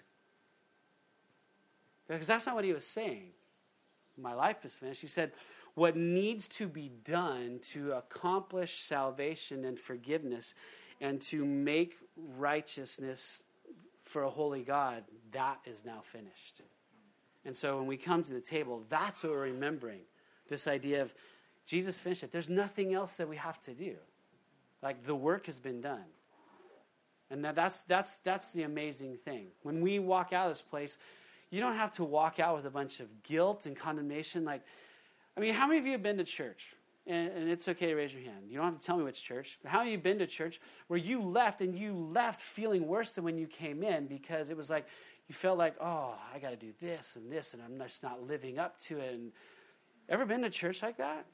Because that's not what he was saying. My life is finished. He said, what needs to be done to accomplish salvation and forgiveness and to make righteousness for a holy God, that is now finished. And so when we come to the table, that's what we're remembering. This idea of Jesus finished it. There's nothing else that we have to do. Like, the work has been done. And that's the amazing thing. When we walk out of this place, you don't have to walk out with a bunch of guilt and condemnation. How many of you have been to church? And it's okay to raise your hand. You don't have to tell me which church. But how have you been to church where you left feeling worse than when you came in because it was like you felt like, oh, I got to do this, and I'm just not living up to it. And ever been to church like that?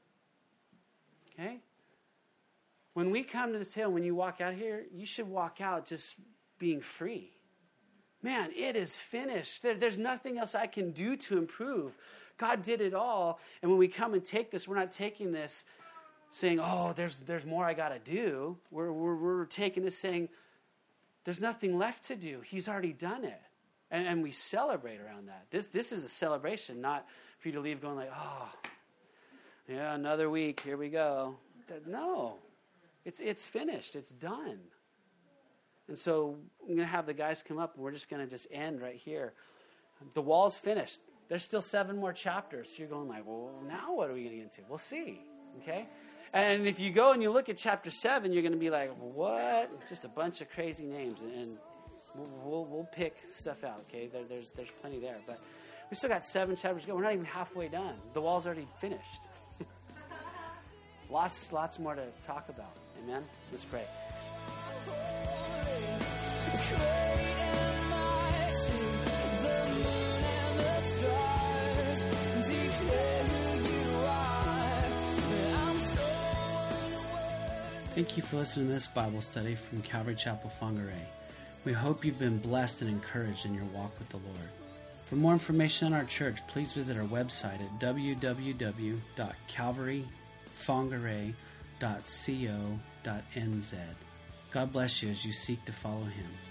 Okay? When we come to this table, when you walk out here, you should walk out just being free. Man, it is finished. There's nothing else I can do to improve. God did it all. And when we come and take this, we're not taking this saying, oh, there's more I got to do. We're taking this saying, there's nothing left to do. He's already done it. And we celebrate around that. This is a celebration, not for you to leave going like, oh, yeah, another week, here we go. No, it's finished. It's done. And so I'm going to have the guys come up, and we're just going to just end right here. The wall's finished. There's still 7 more chapters. So you're going like, well, now what are we going to get into? We'll see. Okay? And if you go and you look at chapter 7, you're going to be like, what? Just a bunch of crazy names. And we'll pick stuff out, okay? There's plenty there. But we still got 7 chapters to go. We're not even halfway done. The wall's already finished. Lots more to talk about. Amen? Let's pray. Thank you for listening to this Bible study from Calvary Chapel, Whangarei. We hope you've been blessed and encouraged in your walk with the Lord. For more information on our church, please visit our website at www.calvaryfangarei.co.nz. God bless you as you seek to follow Him.